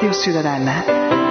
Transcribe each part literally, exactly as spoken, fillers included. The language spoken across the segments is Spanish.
Radio Ciudadana.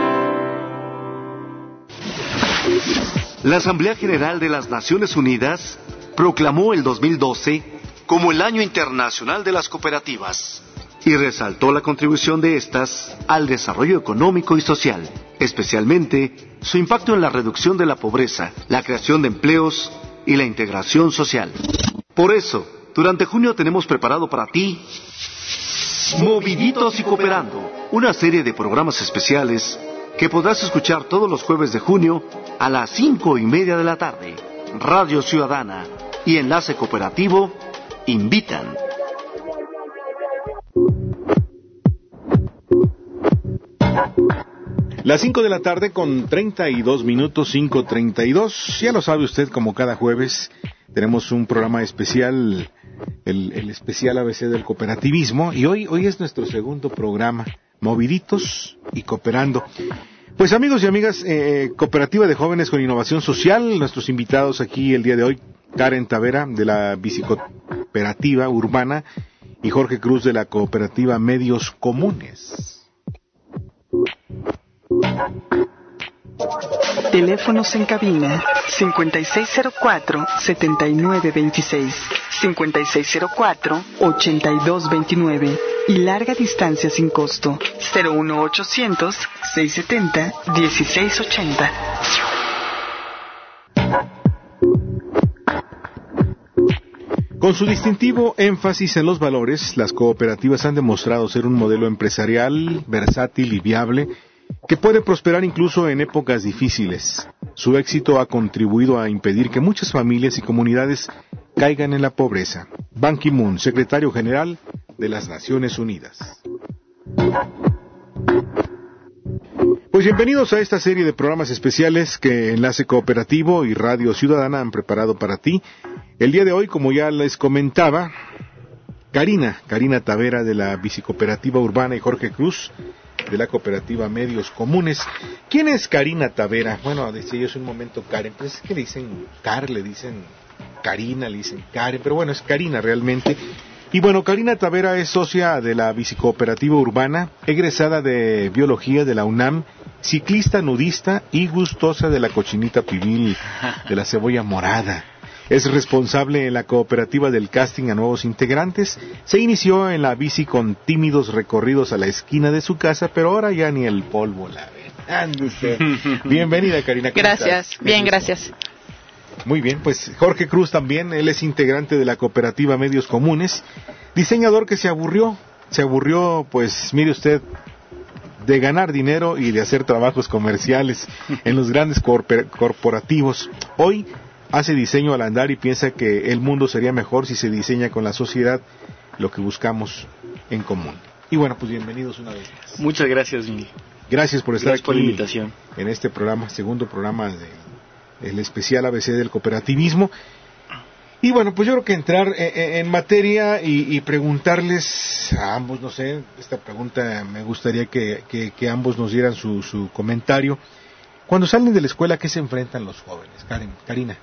La Asamblea General de las Naciones Unidas proclamó el dos mil doce como el Año Internacional de las Cooperativas y resaltó la contribución de estas al desarrollo económico y social, especialmente su impacto en la reducción de la pobreza, la creación de empleos y la integración social. Por eso, durante junio tenemos preparado para ti Moviditos y Cooperando, una serie de programas especiales que podrás escuchar todos los jueves de junio a las cinco y media de la tarde. Radio Ciudadana y Enlace Cooperativo invitan. Las cinco de la tarde con treinta y dos minutos, cinco treinta y dos. Ya lo sabe usted, como cada jueves tenemos un programa especial, el, el especial A B C del cooperativismo, y hoy, hoy es nuestro segundo programa, Moviditos y Cooperando. Pues amigos y amigas, eh, Cooperativa de Jóvenes con Innovación Social, nuestros invitados aquí el día de hoy, Karen Tavera de la Bicicooperativa Urbana y Jorge Cruz de la Cooperativa Medios Comunes. Teléfonos en cabina cincuenta y seis cero cuatro, setenta y nueve veintiséis, cincuenta y seis cero cuatro, ochenta y dos veintinueve y larga distancia sin costo cero uno ochocientos, seiscientos setenta, dieciséis ochenta. Con su distintivo énfasis en los valores, las cooperativas han demostrado ser un modelo empresarial versátil y viable que puede prosperar incluso en épocas difíciles. Su éxito ha contribuido a impedir que muchas familias y comunidades caigan en la pobreza. Ban Ki-moon, secretario general de las Naciones Unidas. Pues bienvenidos a esta serie de programas especiales que Enlace Cooperativo y Radio Ciudadana han preparado para ti. El día de hoy, como ya les comentaba, Karina, Karina Tavera de la Bicicooperativa Urbana y Jorge Cruz de la Cooperativa Medios Comunes. ¿Quién es Karina Tavera? Bueno, decía yo hace un momento Karen, pues es que le dicen Car, le dicen Karina, le dicen Karen, pero bueno, es Karina realmente. Y bueno, Karina Tavera es socia de la Bicicooperativa Urbana, egresada de Biología de la UNAM, ciclista nudista y gustosa de la cochinita pibil, de la cebolla morada. Es responsable en la cooperativa del casting a nuevos integrantes. Se inició en la bici con tímidos recorridos a la esquina de su casa, pero ahora ya ni el polvo la ve. Ande usted. Bienvenida, Karina. Gracias, estás? bien, gracias. Muy bien, pues Jorge Cruz también, él es integrante de la cooperativa Medios Comunes, diseñador que se aburrió, se aburrió, pues mire usted, de ganar dinero y de hacer trabajos comerciales en los grandes corpor- corporativos. Hoy hace diseño al andar y piensa que el mundo sería mejor si se diseña con la sociedad lo que buscamos en común. Y bueno, pues bienvenidos una vez más. Muchas gracias, Miguel. Gracias por estar gracias aquí por la invitación. En este programa, segundo programa del especial A B C del cooperativismo. Y bueno, pues yo creo que entrar en, en materia y, y preguntarles a ambos, no sé, esta pregunta me gustaría que, que, que ambos nos dieran su, su comentario. Cuando salen de la escuela, ¿a qué se enfrentan los jóvenes? Karen, Karina.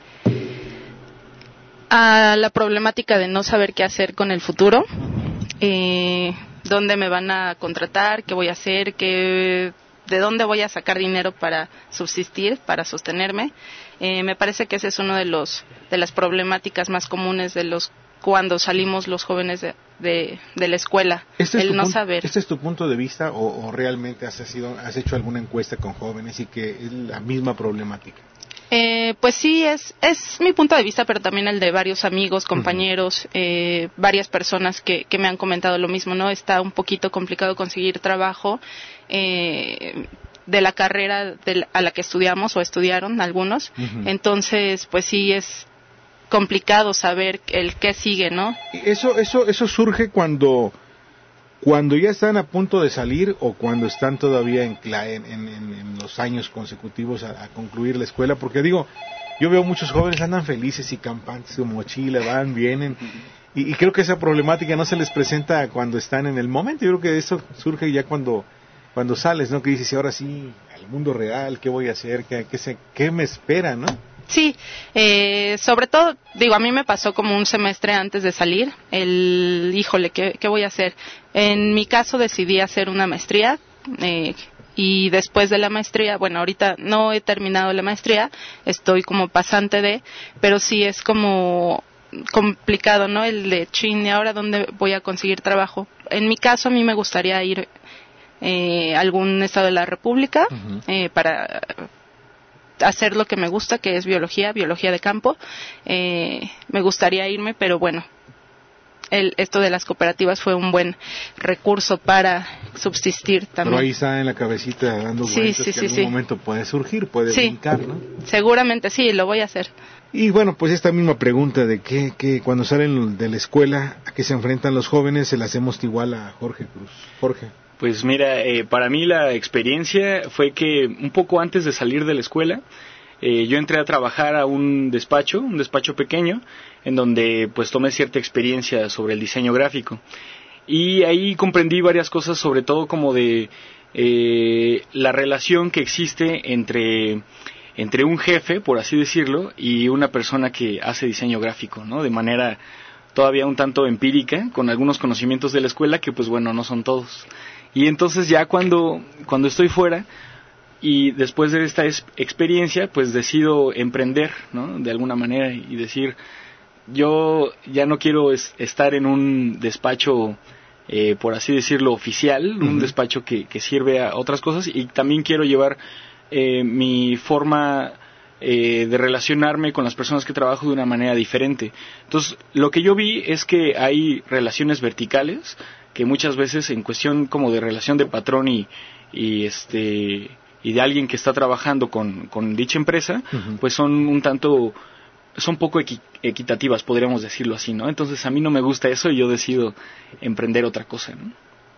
A la problemática de no saber qué hacer con el futuro, eh, dónde me van a contratar, qué voy a hacer, qué, de dónde voy a sacar dinero para subsistir, para sostenerme. Eh, me parece que ese es uno de los de las problemáticas más comunes de los cuando salimos los jóvenes de, de, de la escuela, ¿Este es el no punto, saber. ¿Este es tu punto de vista o, o realmente has, sido, has hecho alguna encuesta con jóvenes y que es la misma problemática? Eh, pues sí, es es mi punto de vista, pero también el de varios amigos, compañeros, uh-huh. eh, varias personas que, que me han comentado lo mismo, ¿no? Está un poquito complicado conseguir trabajo eh, de la carrera de la, a la que estudiamos o estudiaron algunos. Uh-huh. Entonces, pues sí es complicado saber el qué sigue, ¿no? Eso eso eso surge cuando cuando ya están a punto de salir o cuando están todavía en, en, en, en los años consecutivos a, a concluir la escuela, porque digo, yo veo muchos jóvenes andan felices y campantes, su mochila, van, vienen, y, y creo que esa problemática no se les presenta cuando están en el momento. Yo creo que eso surge ya cuando cuando sales, ¿no? Que dices, y ahora sí, al mundo real, ¿qué voy a hacer? ¿Qué, qué, se, qué me espera, no? Sí, eh, sobre todo, digo, a mí me pasó como un semestre antes de salir, el, híjole, ¿qué, qué voy a hacer? En mi caso decidí hacer una maestría, Eh, y después de la maestría, bueno, ahorita no he terminado la maestría, estoy como pasante de, pero sí es como complicado, ¿no? El de chin, ¿y ahora dónde voy a conseguir trabajo? En mi caso, a mí me gustaría ir eh, a algún estado de la República uh-huh. eh, para hacer lo que me gusta, que es biología, biología de campo. Eh, me gustaría irme, pero bueno, el, esto de las cooperativas fue un buen recurso para subsistir también. Pero ahí está en la cabecita dando sí, vueltas sí, que sí, en algún sí. momento puede surgir, puede sí, brincar, ¿no? Seguramente sí, lo voy a hacer. Y bueno, pues esta misma pregunta de que, que cuando salen de la escuela, ¿a qué se enfrentan los jóvenes? Se la hacemos igual a Jorge Cruz. Jorge. Pues mira, eh, para mí la experiencia fue que un poco antes de salir de la escuela, eh, yo entré a trabajar a un despacho, un despacho pequeño, en donde pues tomé cierta experiencia sobre el diseño gráfico. Y ahí comprendí varias cosas, sobre todo como de eh, la relación que existe entre... entre un jefe, por así decirlo, y una persona que hace diseño gráfico, ¿no? De manera todavía un tanto empírica, con algunos conocimientos de la escuela que, pues bueno, no son todos. Y entonces ya cuando, cuando estoy fuera, y después de esta es, experiencia, pues decido emprender, ¿no? De alguna manera, y decir, yo ya no quiero es, estar en un despacho, eh, por así decirlo, oficial, uh-huh. un despacho que, que sirve a otras cosas, y también quiero llevar Eh, mi forma eh, de relacionarme con las personas que trabajo de una manera diferente. Entonces, lo que yo vi es que hay relaciones verticales que muchas veces en cuestión como de relación de patrón y, y este y de alguien que está trabajando con, con dicha empresa, uh-huh. pues son un tanto, son poco equi- equitativas, podríamos decirlo así, ¿no? Entonces, a mí no me gusta eso y yo decido emprender otra cosa, ¿no?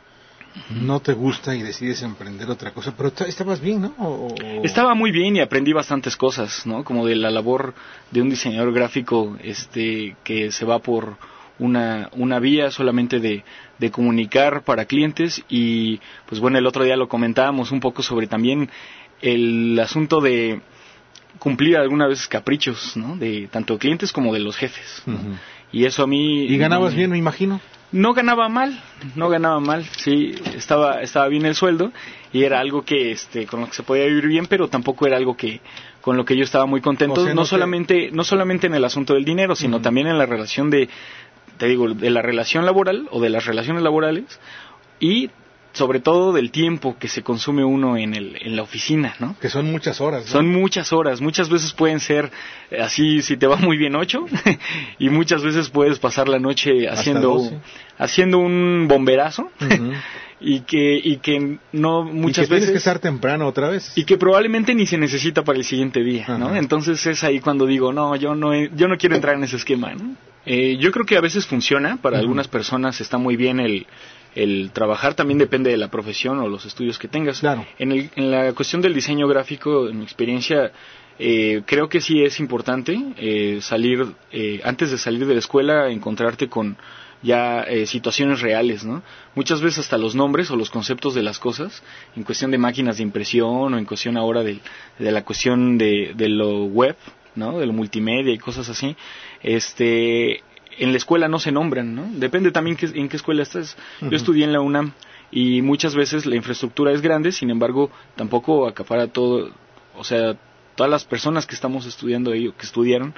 No te gusta y decides emprender otra cosa, pero estabas bien, ¿no? O, o... Estaba muy bien y aprendí bastantes cosas, ¿no? Como de la labor de un diseñador gráfico, este, que se va por una una vía solamente de, de comunicar para clientes. Y pues bueno, el otro día lo comentábamos un poco sobre también el asunto de cumplir algunas veces caprichos, ¿no? De tanto clientes como de los jefes, ¿no? Uh-huh. Y eso a mí... ¿Y ganabas me... bien, me imagino? No ganaba mal, no ganaba mal, sí, estaba estaba bien el sueldo y era algo que este con lo que se podía vivir bien, pero tampoco era algo que con lo que yo estaba muy contento, o sea, no, no solamente te... no solamente en el asunto del dinero, sino uh-huh. también en la relación de te digo, de la relación laboral o de las relaciones laborales y sobre todo del tiempo que se consume uno en el en la oficina, ¿no? Que son muchas horas, ¿no? Son muchas horas, muchas veces pueden ser así, si te va muy bien, ocho, y muchas veces puedes pasar la noche haciendo haciendo un bomberazo, uh-huh. y que y que no muchas y que veces tienes que estar temprano otra vez y que probablemente ni se necesita para el siguiente día, uh-huh. ¿no? Entonces es ahí cuando digo, no, yo no he, yo no quiero entrar en ese esquema, ¿no? Eh, yo creo que a veces funciona, para uh-huh. algunas personas está muy bien el el trabajar, también depende de la profesión o los estudios que tengas. Claro. En, el, en la cuestión del diseño gráfico, en mi experiencia, eh, creo que sí es importante eh, salir, eh, antes de salir de la escuela, encontrarte con ya eh, situaciones reales, ¿no? Muchas veces hasta los nombres o los conceptos de las cosas, en cuestión de máquinas de impresión o en cuestión ahora de, de la cuestión de, de lo web, ¿no? De lo multimedia y cosas así, este... en la escuela no se nombran, ¿no? Depende también que, en qué escuela estás. Uh-huh. Yo estudié en la UNAM y muchas veces la infraestructura es grande, sin embargo, tampoco acapara todo, o sea, todas las personas que estamos estudiando ahí o que estudiaron,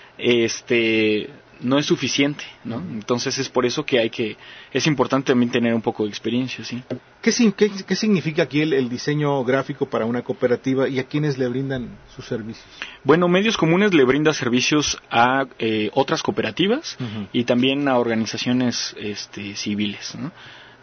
este, no es suficiente, ¿no? Entonces es por eso que hay que, es importante también tener un poco de experiencia, ¿sí? ¿Qué, qué, qué significa aquí el, el diseño gráfico para una cooperativa y a quiénes le brindan sus servicios? Bueno, Medios Comunes le brinda servicios a eh, otras cooperativas uh-huh. y también a organizaciones este, civiles, ¿no?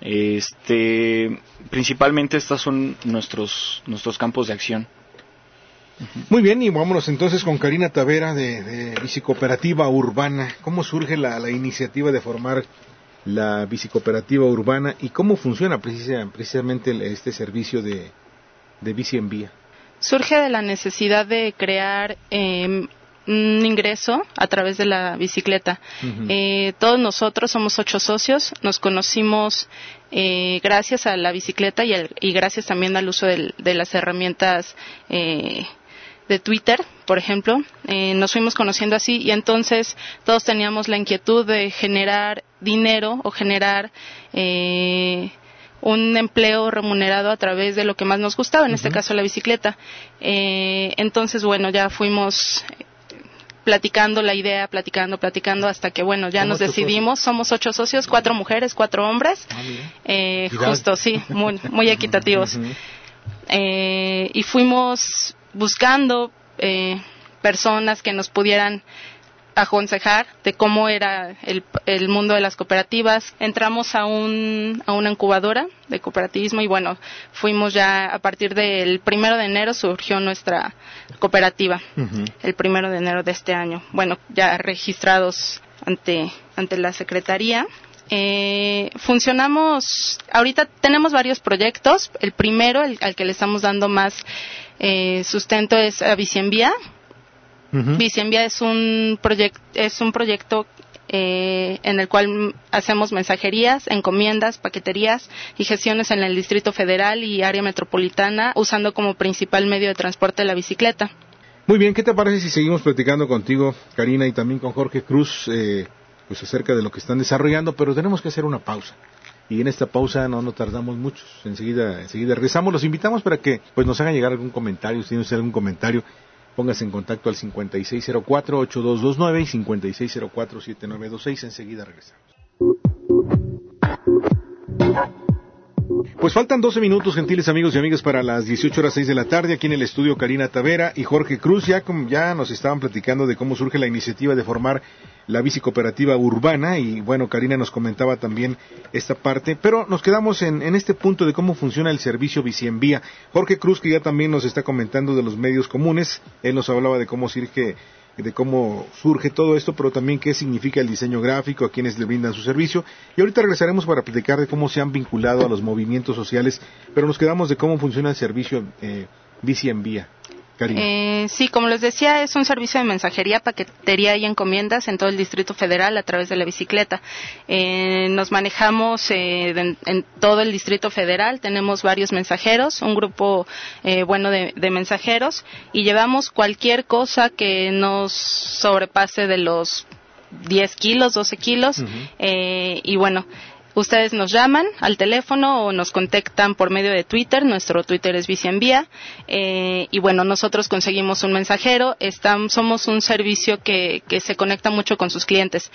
Este, principalmente estos son nuestros nuestros campos de acción. Uh-huh. Muy bien, y vámonos entonces con Karina Tavera de, de Bicicooperativa Urbana. ¿Cómo surge la, la iniciativa de formar la Bicicooperativa Urbana y cómo funciona precisa, precisamente este servicio de, de Bici en Vía? Surge de la necesidad de crear eh, un ingreso a través de la bicicleta. Uh-huh. Eh, todos nosotros somos ocho socios, nos conocimos eh, gracias a la bicicleta y, el, y gracias también al uso del, de las herramientas eh, de Twitter, por ejemplo. Eh, nos fuimos conociendo así y entonces todos teníamos la inquietud de generar dinero o generar... Eh, un empleo remunerado a través de lo que más nos gustaba, en uh-huh. este caso la bicicleta. Eh, entonces, bueno, ya fuimos platicando la idea, platicando, platicando, hasta que, bueno, ya nos decidimos. Socios? Somos ocho socios, cuatro mujeres, cuatro hombres. Ah, eh, justo, sí, muy, muy equitativos. Uh-huh. eh, y fuimos buscando eh, personas que nos pudieran aconsejar de cómo era el, el mundo de las cooperativas. Entramos a un a una incubadora de cooperativismo y bueno, fuimos ya a partir del primero de enero surgió nuestra cooperativa, uh-huh. el primero de enero de este año. Bueno, ya registrados ante ante la Secretaría. Eh, funcionamos, ahorita tenemos varios proyectos. El primero, el, al que le estamos dando más eh, sustento, es a Bicienvía. Uh-huh. Bicienvía es un proyecto es un proyecto eh, en el cual hacemos mensajerías, encomiendas, paqueterías y gestiones en el Distrito Federal y área metropolitana, usando como principal medio de transporte la bicicleta. Muy bien, ¿qué te parece si seguimos platicando contigo, Karina, y también con Jorge Cruz, eh, pues acerca de lo que están desarrollando? Pero tenemos que hacer una pausa. Y en esta pausa no nos tardamos mucho, enseguida enseguida regresamos. Los invitamos para que pues nos hagan llegar algún comentario, si tienen algún comentario. Póngase en contacto al cincuenta y seis cero cuatro, ocho dos dos nueve y cincuenta y seis cero cuatro, siete nueve dos seis. Enseguida regresamos. Pues faltan doce minutos, gentiles amigos y amigas, para las dieciocho horas seis de la tarde. Aquí en el estudio Karina Tavera y Jorge Cruz. Ya, ya nos estaban platicando de cómo surge la iniciativa de formar la bicicooperativa urbana. Y bueno, Karina nos comentaba también esta parte. Pero nos quedamos en, en este punto de cómo funciona el servicio Bicienvía. Jorge Cruz, que ya también nos está comentando de los medios comunes. Él nos hablaba de cómo surge... de cómo surge todo esto, pero también qué significa el diseño gráfico, a quienes le brindan su servicio. Y ahorita regresaremos para platicar de cómo se han vinculado a los movimientos sociales, pero nos quedamos de cómo funciona el servicio eh, Bicienvía. Eh, sí, como les decía, es un servicio de mensajería, paquetería y encomiendas en todo el Distrito Federal a través de la bicicleta. Eh, nos manejamos eh, en, en todo el Distrito Federal, tenemos varios mensajeros, un grupo eh, bueno de, de mensajeros, y llevamos cualquier cosa que nos sobrepase de los diez kilos, doce kilos, uh-huh. eh, y bueno, ustedes nos llaman al teléfono o nos contactan por medio de Twitter. Nuestro Twitter es Bicienvía. Eh, y bueno, nosotros conseguimos un mensajero. Estamos, somos un servicio que, que se conecta mucho con sus clientes.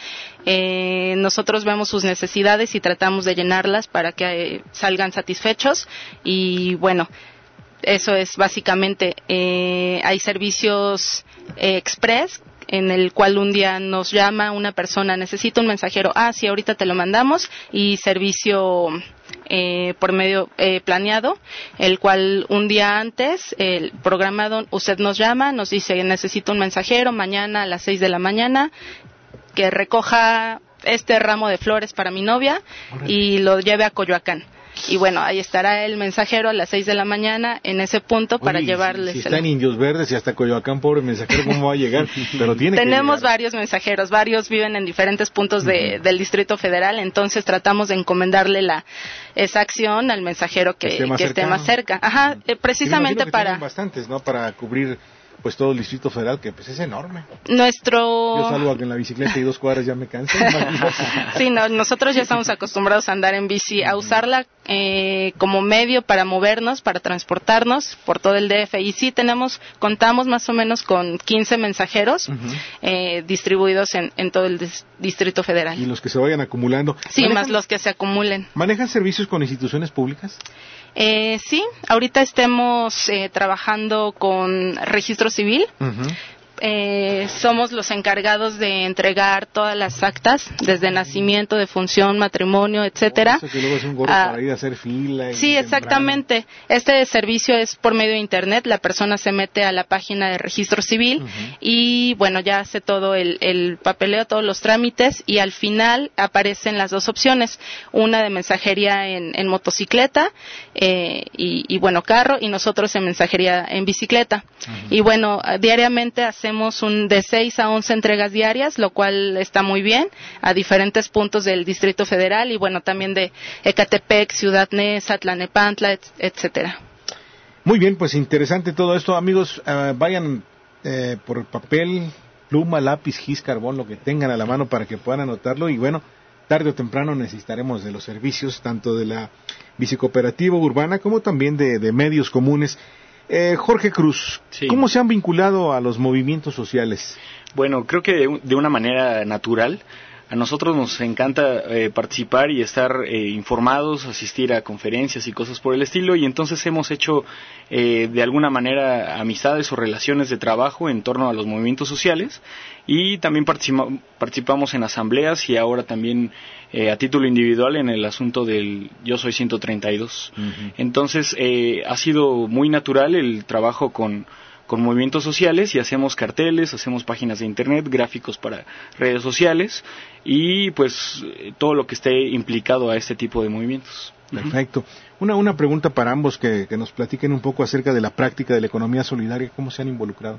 Eh, nosotros vemos sus necesidades y tratamos de llenarlas para que eh, salgan satisfechos. Y bueno, eso es básicamente. Eh, hay servicios eh, express, en el cual un día nos llama una persona, necesita un mensajero, ah, sí, ahorita te lo mandamos, y servicio eh, por medio eh, planeado, el cual un día antes, el programado, usted nos llama, nos dice, necesito un mensajero mañana a las seis de la mañana, que recoja este ramo de flores para mi novia y lo lleve a Coyoacán. Y bueno, ahí estará el mensajero a las seis de la mañana en ese punto para Oye, llevarles. Si, si está en Indios Verdes y hasta Coyoacán, pobre mensajero, ¿cómo va a llegar? Pero tiene Tenemos que varios mensajeros, varios viven en diferentes puntos de, uh-huh. del Distrito Federal, entonces tratamos de encomendarle la esa acción al mensajero que, que, esté, más que esté más cerca. Ajá, eh, precisamente para. Bastantes, ¿no? Para cubrir pues todo el Distrito Federal, que pues es enorme. Nuestro... Yo salgo en la bicicleta y dos cuadras ya me canso. Sí, no, nosotros ya estamos acostumbrados a andar en bici, a usarla eh, como medio para movernos, para transportarnos por todo el D F. Y sí, tenemos, contamos más o menos con quince mensajeros uh-huh. eh, distribuidos en, en todo el dis- Distrito Federal. Y los que se vayan acumulando. Sí, más los que se acumulen. ¿Manejan servicios con instituciones públicas? Eh, sí, ahorita estemos eh, trabajando con registro civil. Uh-huh. Eh, somos los encargados de entregar todas las actas, desde nacimiento, defunción, matrimonio, etcétera. Oh, eso que luego es un gorro ah, para ir a hacer fila. Y sí, exactamente. Este servicio es por medio de internet. La persona se mete a la página de registro civil uh-huh. y bueno, ya hace todo el, el papeleo, todos los trámites, y al final aparecen las dos opciones: una de mensajería en, en motocicleta eh, y, y bueno, carro, y nosotros en mensajería en bicicleta. Uh-huh. Y bueno, diariamente hacemos un de seis a once entregas diarias, lo cual está muy bien, a diferentes puntos del Distrito Federal y bueno, también de Ecatepec, Ciudad Neza, Tlalnepantla, etcétera. Muy bien, pues interesante todo esto, amigos. Uh, vayan eh, por papel, pluma, lápiz, gis, carbón, lo que tengan a la mano para que puedan anotarlo. Y bueno, tarde o temprano necesitaremos de los servicios, tanto de la bicicooperativa urbana como también de, de medios comunes. Eh, Jorge Cruz, sí. ¿Cómo se han vinculado a los movimientos sociales? Bueno, creo que de, de una manera natural. A nosotros nos encanta eh, participar y estar eh, informados, asistir a conferencias y cosas por el estilo, y entonces hemos hecho eh, de alguna manera amistades o relaciones de trabajo en torno a los movimientos sociales, y también participa- participamos en asambleas y ahora también eh, a título individual en el asunto del Yo Soy ciento treinta y dos. Uh-huh. Entonces eh, ha sido muy natural el trabajo con con movimientos sociales, y hacemos carteles, hacemos páginas de internet, gráficos para redes sociales y pues todo lo que esté implicado a este tipo de movimientos. Perfecto. Una, una pregunta para ambos, que, que nos platiquen un poco acerca de la práctica de la economía solidaria, ¿cómo se han involucrado?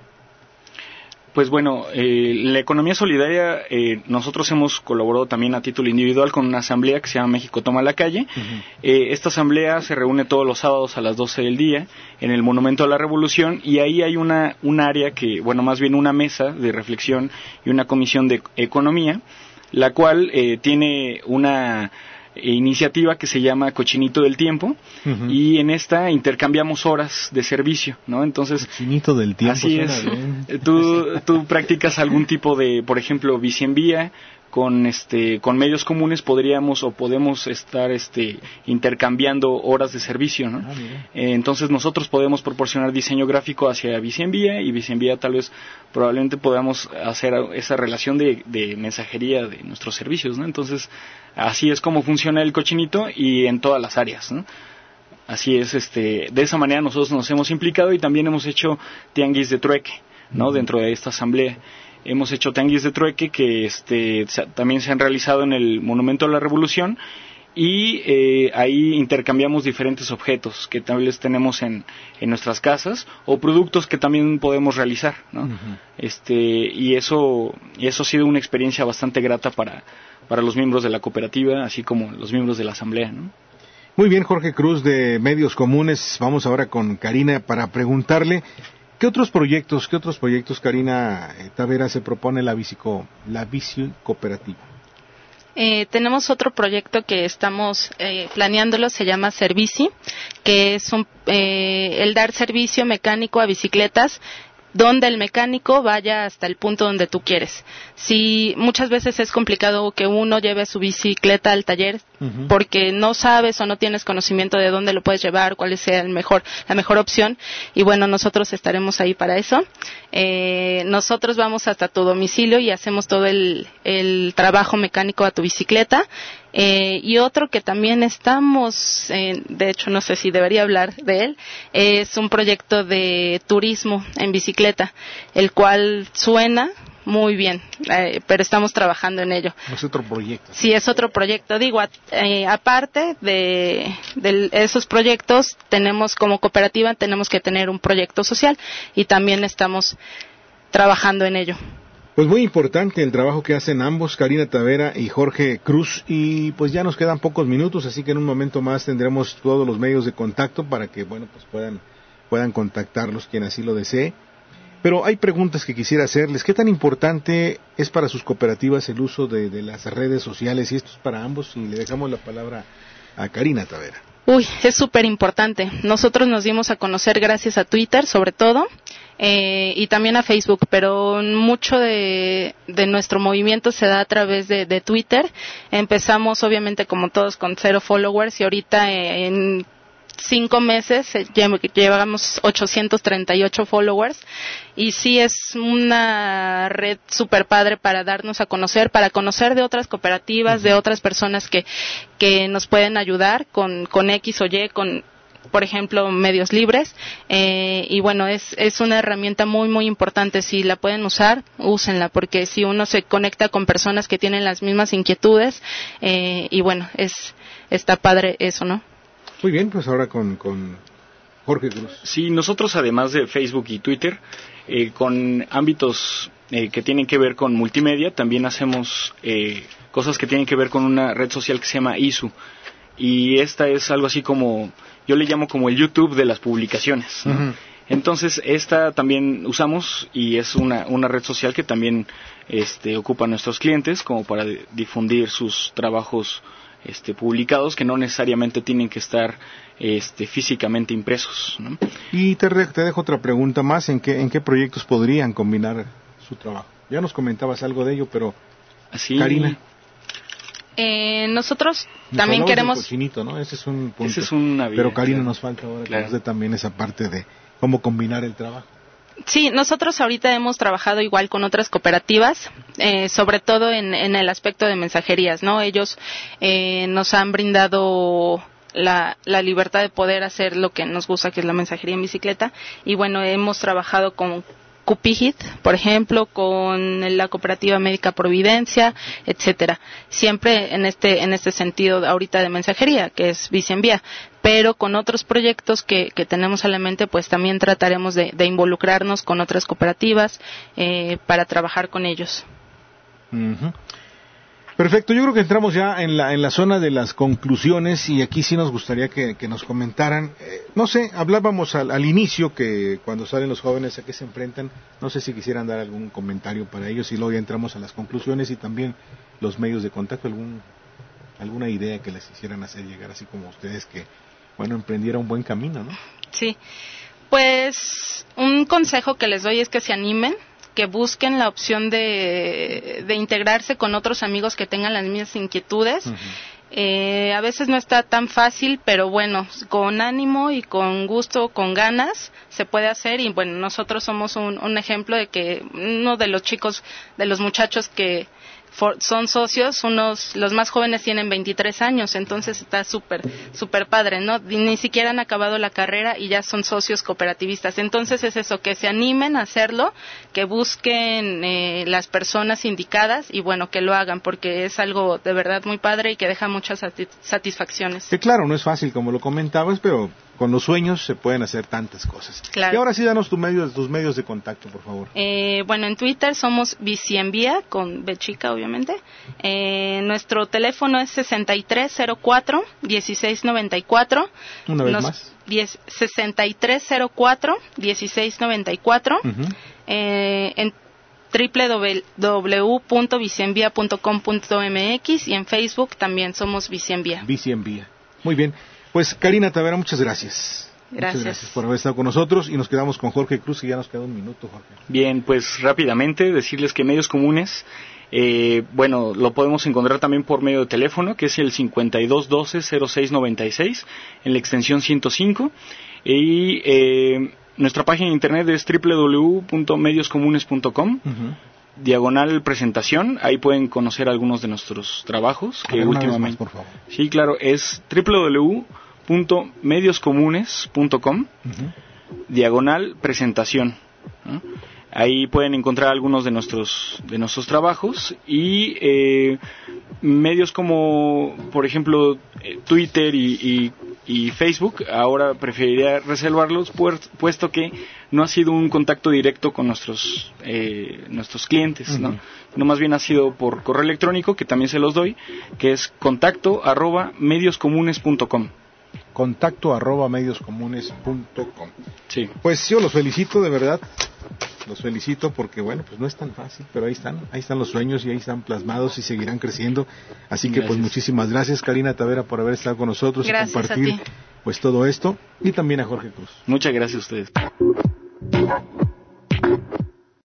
Pues bueno, eh, la economía solidaria, eh, nosotros hemos colaborado también a título individual con una asamblea que se llama México Toma la Calle. Uh-huh. Eh, esta asamblea se reúne todos los sábados a las doce del día en el Monumento a la Revolución, y ahí hay una un área que, bueno, más bien una mesa de reflexión y una comisión de economía, la cual eh, tiene una iniciativa que se llama Cochinito del Tiempo, uh-huh. y en esta intercambiamos horas de servicio, ¿no? Entonces, Cochinito del Tiempo. Así es. Tú, tú practicas algún tipo de, por ejemplo, bici en vía. Con este, con medios comunes podríamos o podemos estar este intercambiando horas de servicio, ¿no? Ah, eh, entonces nosotros podemos proporcionar diseño gráfico hacia Bici en Vía, y Bici en Vía tal vez probablemente podamos hacer esa relación de, de mensajería de nuestros servicios, ¿no? Entonces así es como funciona el Cochinito, y en todas las áreas, ¿no? Así es, este, de esa manera nosotros nos hemos implicado, y también hemos hecho tianguis de trueque, ¿no? Uh-huh. Dentro de esta asamblea. Hemos hecho tianguis de trueque que este, también se han realizado en el Monumento a la Revolución, y eh, ahí intercambiamos diferentes objetos que tal vez tenemos en, en nuestras casas, o productos que también podemos realizar, ¿no? Uh-huh. Este, y eso, y eso ha sido una experiencia bastante grata para, para los miembros de la cooperativa, así como los miembros de la asamblea, ¿no? Muy bien, Jorge Cruz de Medios Comunes. Vamos ahora con Karina para preguntarle, ¿qué otros proyectos, qué otros proyectos, Karina Tavera, se propone la bicico, la bici cooperativa? Eh, tenemos otro proyecto que estamos eh, planeándolo, se llama Servici, que es un, eh, el dar servicio mecánico a bicicletas, donde el mecánico vaya hasta el punto donde tú quieres. Si muchas veces es complicado que uno lleve su bicicleta al taller, uh-huh. porque no sabes o no tienes conocimiento de dónde lo puedes llevar, cuál sea el mejor, la mejor opción, y bueno, nosotros estaremos ahí para eso. Eh, nosotros vamos hasta tu domicilio y hacemos todo el, el trabajo mecánico a tu bicicleta. Eh, y otro que también estamos, eh, de hecho no sé si debería hablar de él, eh, es un proyecto de turismo en bicicleta, el cual suena muy bien, eh, pero estamos trabajando en ello. Es otro proyecto. Sí, es otro proyecto. Digo, a, eh, aparte de, de esos proyectos, tenemos como cooperativa, tenemos que tener un proyecto social, y también estamos trabajando en ello. Pues muy importante el trabajo que hacen ambos, Karina Tavera y Jorge Cruz, y pues ya nos quedan pocos minutos, así que en un momento más tendremos todos los medios de contacto para que, bueno, pues puedan, puedan contactarlos quien así lo desee. Pero hay preguntas que quisiera hacerles. ¿Qué tan importante es para sus cooperativas el uso de, de las redes sociales? Y esto es para ambos, y le dejamos la palabra a Karina Tavera. Uy, es súper importante. Nosotros nos dimos a conocer gracias a Twitter, sobre todo, eh, y también a Facebook, pero mucho de, de nuestro movimiento se da a través de, de Twitter. Empezamos, obviamente, como todos, con cero followers, y ahorita eh, en cinco meses llevamos ochocientos treinta y ocho followers, y sí es una red súper padre para darnos a conocer, para conocer de otras cooperativas, de otras personas que que nos pueden ayudar con con X o Y, con, por ejemplo, medios libres, eh, y bueno, es es una herramienta muy muy importante. Si la pueden usar, úsenla, porque si uno se conecta con personas que tienen las mismas inquietudes, eh, y bueno, es está padre eso, ¿no? Muy bien, pues ahora con, con Jorge Cruz. Sí, nosotros además de Facebook y Twitter, eh, con ámbitos eh, que tienen que ver con multimedia, también hacemos eh, cosas que tienen que ver con una red social que se llama I S U. Y esta es algo así como, yo le llamo como el YouTube de las publicaciones, ¿no? Uh-huh. Entonces, esta también usamos y es una, una red social que también este, ocupa a nuestros clientes como para difundir sus trabajos este, publicados, que no necesariamente tienen que estar este, físicamente impresos, ¿no? Y te, re, te dejo otra pregunta más, ¿en qué, en qué proyectos podrían combinar su trabajo? Ya nos comentabas algo de ello, pero Así, Karina. Eh, nosotros Nos también queremos... Cochinito, ¿no? Ese es un punto. Ese es una vida, pero Karina claro. nos falta ahora Claro. que nos dé también esa parte de cómo combinar el trabajo. Sí, nosotros ahorita hemos trabajado igual con otras cooperativas, eh, sobre todo en, en el aspecto de mensajerías, ¿no? Ellos eh, nos han brindado la, la libertad de poder hacer lo que nos gusta, que es la mensajería en bicicleta, y bueno, hemos trabajado con Cupigit, por ejemplo, con la Cooperativa Médica Providencia, etcétera. Siempre en este en este sentido ahorita de mensajería, que es Bici en Vía, pero con otros proyectos que, que tenemos a la mente, pues también trataremos de, de involucrarnos con otras cooperativas eh, para trabajar con ellos. Uh-huh. Perfecto, yo creo que entramos ya en la en la zona de las conclusiones y aquí sí nos gustaría que, que nos comentaran, eh, no sé, hablábamos al, al inicio que cuando salen los jóvenes a qué se enfrentan, no sé si quisieran dar algún comentario para ellos y luego ya entramos a las conclusiones y también los medios de contacto, algún alguna idea que les hicieran hacer llegar, así como ustedes que, bueno, emprendiera un buen camino, ¿no? Sí, pues un consejo que les doy es que se animen, que busquen la opción de, de integrarse con otros amigos que tengan las mismas inquietudes. Uh-huh. Eh, a veces no está tan fácil, pero bueno, con ánimo y con gusto, con ganas, se puede hacer. Y bueno, nosotros somos un, un ejemplo de que uno de los chicos, de los muchachos que For, son socios, unos los más jóvenes tienen veintitrés años, entonces está súper súper padre, ¿no? Ni siquiera han acabado la carrera y ya son socios cooperativistas. Entonces es eso, que se animen a hacerlo, que busquen eh, las personas indicadas y bueno, que lo hagan, porque es algo de verdad muy padre y que deja muchas satisfacciones. Que claro, no es fácil como lo comentabas, pero con los sueños se pueden hacer tantas cosas. Claro. Y ahora sí, danos tu medio, tus medios de contacto, por favor. Eh, bueno, en Twitter somos Bici en Vía, con B chica, obviamente. Eh, nuestro teléfono es sesenta y tres cero cuatro, dieciséis noventa y cuatro. Una vez Nos, más. diez, sesenta y tres cero cuatro, dieciséis noventa y cuatro. Uh-huh. Eh, en doble u doble u doble u punto bici en vía punto com punto m x y en Facebook también somos Bici en Vía. Bici en Vía. Muy bien. Pues Karina Tavera, muchas gracias. Gracias. Muchas gracias por haber estado con nosotros y nos quedamos con Jorge Cruz y ya nos queda un minuto, Jorge. Bien, pues rápidamente decirles que medios comunes, eh, bueno, lo podemos encontrar también por medio de teléfono, que es el cincuenta y dos doce cero seis noventa y seis en la extensión ciento cinco y eh, nuestra página de internet es doble u doble u doble u punto medios comunes punto com. Uh-huh. Diagonal presentación, ahí pueden conocer algunos de nuestros trabajos que últimamente, más, por favor. Sí, claro, es doble u doble u doble u punto medios comunes punto com. Uh-huh. Diagonal presentación, ¿no? Ahí pueden encontrar algunos de nuestros de nuestros trabajos y eh, medios como, por ejemplo, Twitter y, y, y Facebook. Ahora preferiría reservarlos puesto que no ha sido un contacto directo con nuestros eh, nuestros clientes, uh-huh. ¿no? No, más bien ha sido por correo electrónico, que también se los doy, que es contacto arroba medios comunes punto com. Contacto arroba medios comunes punto com. Sí. Pues yo los felicito, de verdad. Los felicito porque, bueno, pues no es tan fácil, pero ahí están, ahí están los sueños y ahí están plasmados y seguirán creciendo. Así que, gracias. Pues muchísimas gracias, Karina Tavera, por haber estado con nosotros gracias y compartir pues todo esto, y también a Jorge Cruz. Muchas gracias a ustedes.